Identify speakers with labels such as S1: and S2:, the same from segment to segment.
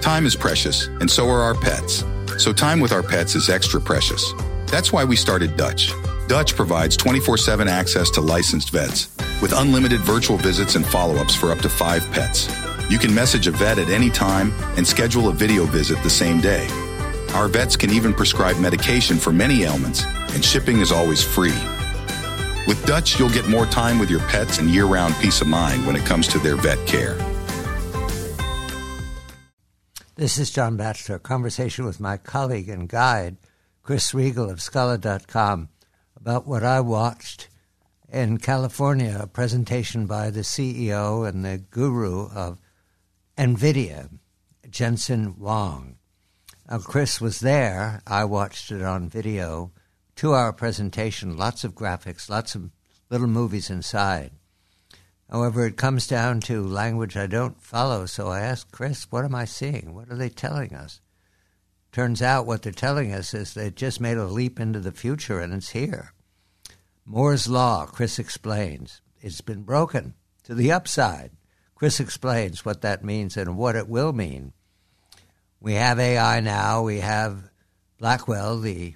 S1: Time is precious, and so are our pets. So time with our pets is extra precious. That's why we started Dutch. Dutch provides 24/7 access to licensed vets with unlimited virtual visits and follow-ups for up to 5 pets. You can message a vet at any time and schedule a video visit the same day. Our vets can even prescribe medication for many ailments, and shipping is always free. With Dutch, you'll get more time with your pets and year-round peace of mind when it comes to their vet care.
S2: This is John Batchelor, conversation with my colleague and guide, Chris Riegel of Scholar.com, about what I watched in California, a presentation by the CEO and the guru of NVIDIA, Jensen Huang. Now, Chris was there. I watched it on video. 2-hour presentation, lots of graphics, lots of little movies inside. However, it comes down to language I don't follow, so I asked Chris, what am I seeing? What are they telling us? Turns out what they're telling us is they just made a leap into the future, and it's here. Moore's Law, Chris explains. It's been broken to the upside. Chris explains what that means and what it will mean. We have AI now. We have Blackwell, the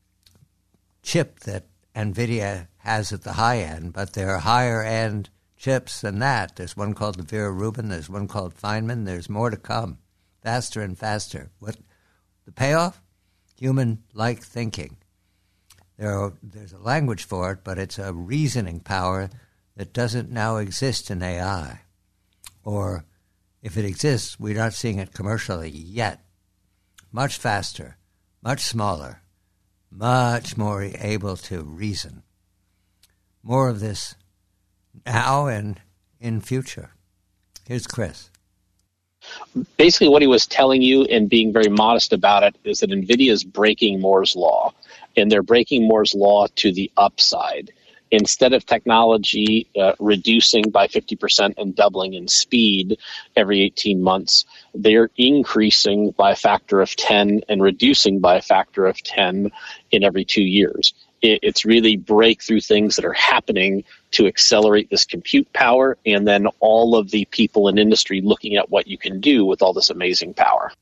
S2: chip that NVIDIA has at the high end, but there are higher-end chips than that. There's one called the Vera Rubin. There's one called Feynman. There's more to come, faster and faster. What the payoff? Human-like thinking. There's a language for it, but it's a reasoning power that doesn't now exist in AI. Or if it exists, we're not seeing it commercially yet. Much faster, much smaller, much more able to reason. More of this now and in future. Here's Chris.
S3: Basically what he was telling you and being very modest about it is that NVIDIA is breaking Moore's Law, and they're breaking Moore's Law to the upside. Instead of technology reducing by 50% and doubling in speed every 18 months, they're increasing by a factor of 10 and reducing by a factor of 10 in every 2 years. It's really breakthrough things that are happening to accelerate this compute power, and then all of the people in industry looking at what you can do with all this amazing power.